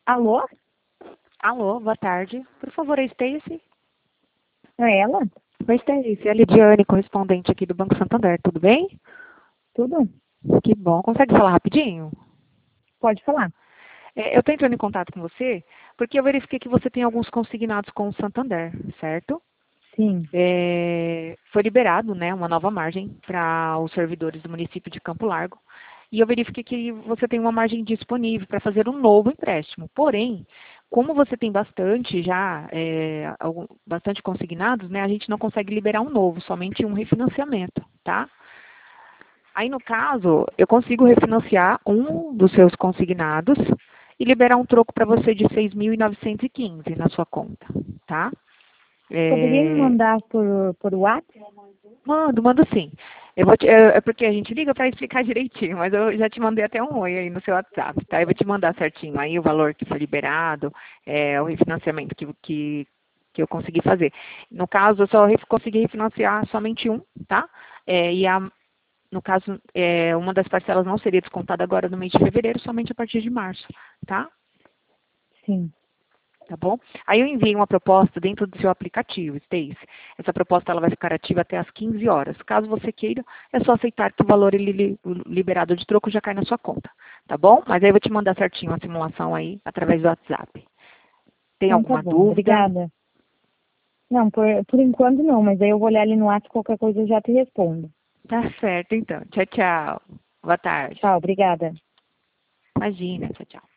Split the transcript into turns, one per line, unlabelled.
Alô?
Alô, boa tarde. Por favor, é Stacy?
É ela?
Oi, Stacy. É a Lidiane, correspondente aqui do Banco Santander. Tudo bem?
Tudo?
Que bom. Consegue falar rapidinho?
Pode falar.
Eu estou entrando em contato com você porque eu verifiquei que você tem alguns consignados com o Santander, certo?
Sim.
Foi liberado, né, uma nova margem para os servidores do município de Campo Largo. E eu verifiquei que você tem uma margem disponível para fazer um novo empréstimo. Porém, como você tem bastante já, bastante consignados, né, a gente não consegue liberar um novo, somente um refinanciamento, tá? Aí, no caso, eu consigo refinanciar um dos seus consignados e liberar um troco para você de 6.915 na sua conta, tá?
Poderia me
É,
mandar por WhatsApp?
Mando sim. É porque a gente liga para explicar direitinho, mas eu já te mandei até um oi aí no seu WhatsApp, tá? Eu vou te mandar certinho aí o valor que foi liberado, o refinanciamento que eu consegui fazer. No caso, eu só consegui refinanciar somente um, tá? No caso, uma das parcelas não seria descontada agora no mês de fevereiro, somente a partir de março, tá?
Sim.
Tá bom? Aí eu enviei uma proposta dentro do seu aplicativo, Stacy. Essa proposta ela vai ficar ativa até às 15 horas. Caso você queira, é só aceitar que o valor o liberado de troco já cai na sua conta, tá bom? Mas aí eu vou te mandar certinho a simulação aí através do WhatsApp. Tem
Então tá
alguma
bom.
dúvida?
Obrigada. Não, por enquanto não, mas aí eu vou olhar ali no WhatsApp, qualquer coisa eu já te respondo.
Tá certo, então. Tchau, tchau. Boa tarde.
Tchau, obrigada.
Imagina, tchau, tchau.